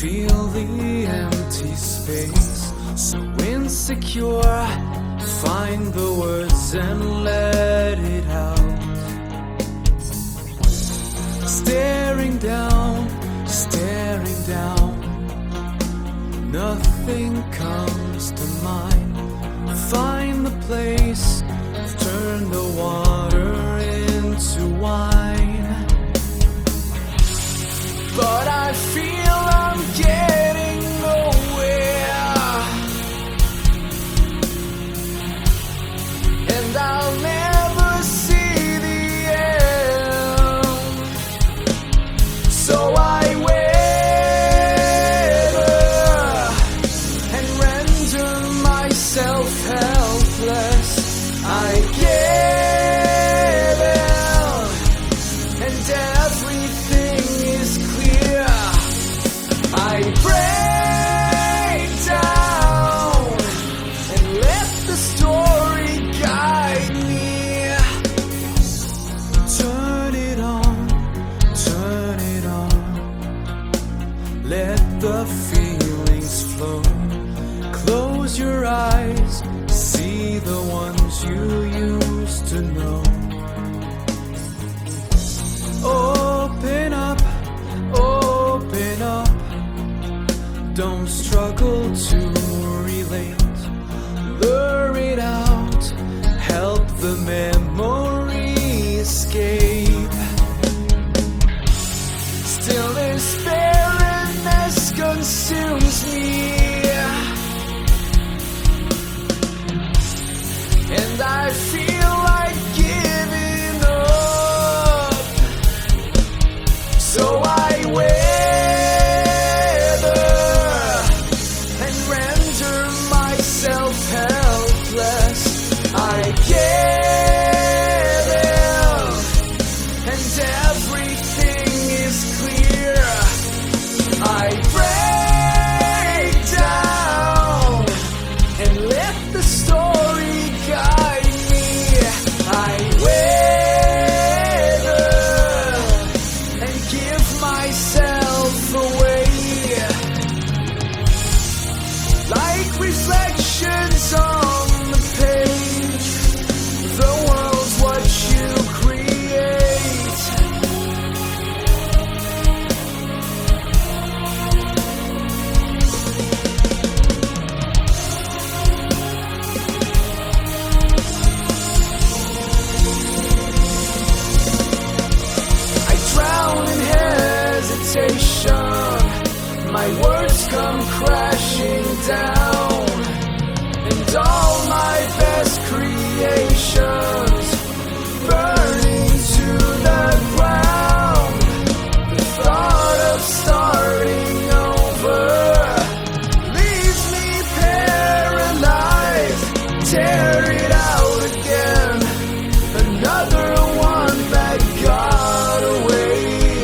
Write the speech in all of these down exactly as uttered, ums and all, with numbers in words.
feel the empty space, so insecure. Find the words and let it out. Staring down, staring down, nothing comes to mind. Find the place, turn the water into wine. But I feel I'm getting nowhere, and I'll never see the end. So I waver and render myself helpless. I give in, and everything is clear. I break down and let the story guide me. Turn it on, turn it on. Let the feelings flow. Close your eyes, see the ones you used to know. Open up, open up. Don't struggle to relate. Lure it out, help the memory escape. Still this barrenness consumes me, and I feel like giving up. So I waver and render myself helpless. I give in, and everything is clear. I break down and let the story guide me. I waver and give myself away, like reflections on the page. The world's what you create. I drown in hesitation, my words come crashing down, and all my best creations burning to the ground. The thought of starting over leaves me paralyzed. Tear it out again, another one that got away.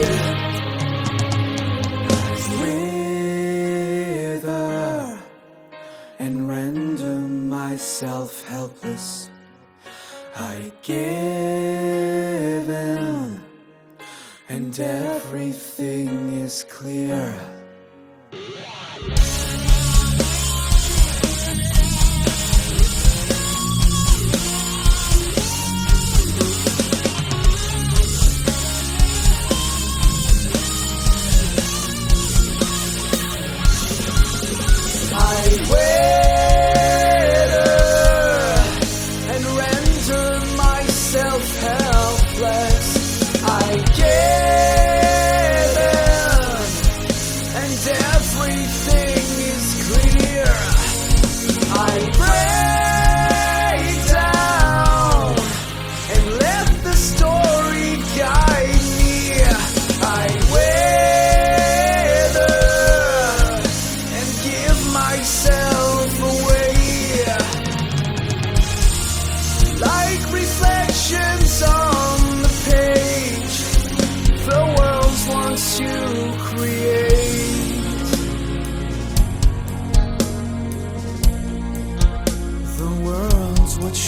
Wither and render myself helpless. I give in, and everything is clear. I waver and render myself helpless. I give in, and everything is clear. I break down and let the story guide me. I waver and give myself away, like reflections on the page. The world's once you create. The world's what